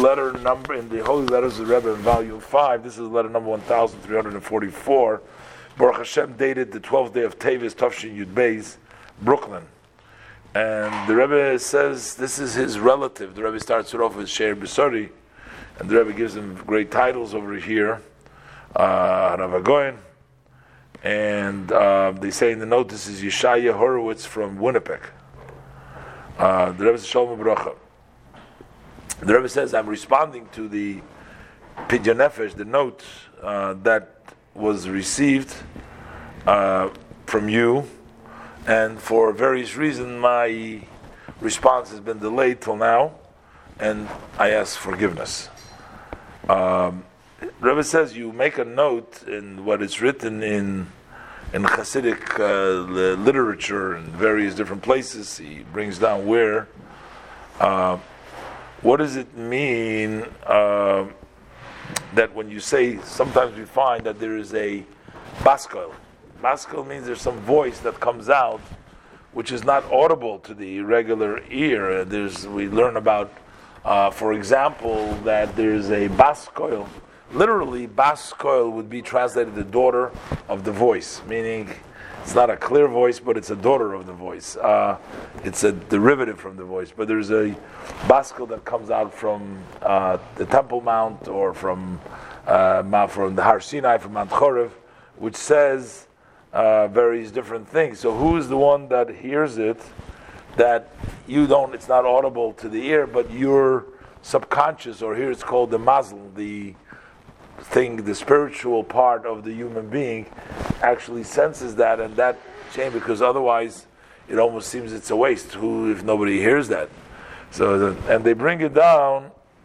letter number in the Holy Letters of the Rebbe in Volume 5. This is letter number 1344. Baruch Hashem, dated the 12th day of Tevis, Tafshin Yud Beis, Brooklyn. And the Rebbe says this is his relative. The Rebbe starts it off with Sheir Besori, and the Rebbe gives him great titles over here, Rav Agoin. And they say in the note this is Yeshaya Horowitz from Winnipeg. The Rebbe says Shalom Bracha. The Rebbe says, I'm responding to the Pidyon Nefesh, the note that was received from you, and for various reasons my response has been delayed till now, and I ask forgiveness. The Rebbe says you make a note in what is written in Hasidic literature in various different places. He brings down where. What does it mean that when you say, sometimes we find that there is a baskol. Baskol means there's some voice that comes out which is not audible to the regular ear. We learn about, for example, that there's a baskol. Literally, baskol would be translated the daughter of the voice, meaning it's not a clear voice, but it's a daughter of the voice. It's a derivative from the voice. But there's a baskol that comes out from the Temple Mount or from the Har Sinai, from Mount Chorev, which says various different things. So who is the one that hears it that you don't, it's not audible to the ear, but your subconscious, or here it's called the mazel, the thing, the spiritual part of the human being actually senses that, and that change, because otherwise it almost seems it's a waste. Who, if nobody hears that? So, and they bring it down.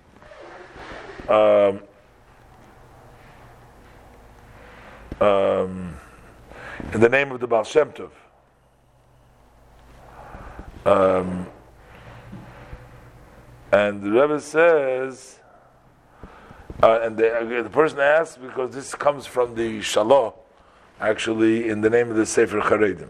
In the name of the Baal Shem Tov. And the Rebbe says, and the person asks, because this comes from the Shalah, actually, in the name of the Sefer Charedim.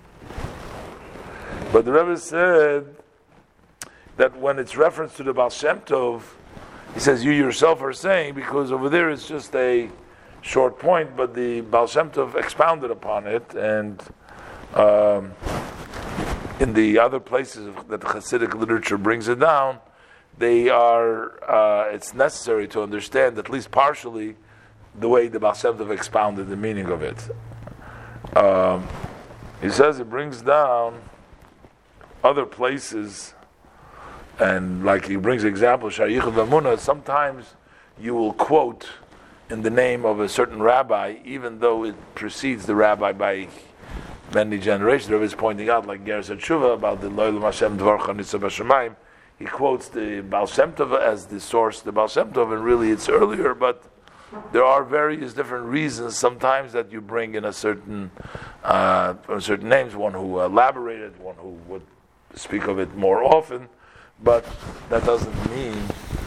But the Rebbe said that when it's reference to the Baal Shem Tov, he says, you yourself are saying, because over there it's just a short point, but the Baal Shem Tov expounded upon it, and in the other places that the Hasidic literature brings it down, they are, it's necessary to understand, at least partially, the way the Baal Shem Tov expounded the meaning of it. He says it brings down other places, and like he brings examples, Shar Yichud V'Amunah, sometimes you will quote in the name of a certain rabbi, even though it precedes the rabbi by many generations. The Rebbe is pointing out, like Ger Tshuva, about the Lo'elam Hashem Dvarcha Nitzah B'Shamayim. He quotes the Baal Shem Tov as the source, the Baal Shem Tov, and really it's earlier, but there are various different reasons sometimes that you bring in a certain names, one who elaborated, one who would speak of it more often, but that doesn't mean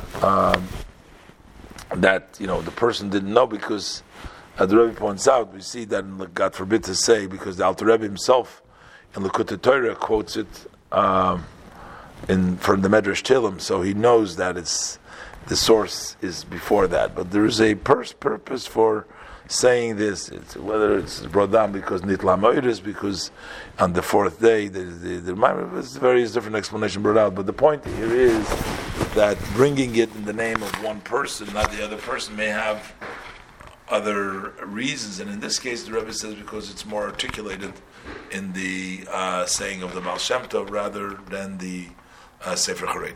that the person didn't know, because the Rebbe points out, we see that, God forbid to say, because the Alter Rebbe himself in Likutei Torah quotes it from the Medrash Tehillim, so he knows that the source is before that. But there is a purpose for saying this, whether it's brought down because Nitla Moiris, because on the fourth day, there's various different explanations brought out. But the point here is that bringing it in the name of one person, not the other person, may have other reasons. And in this case, the Rebbe says because it's more articulated in the saying of the Baal Shem Tov rather than the Sefer Charedim.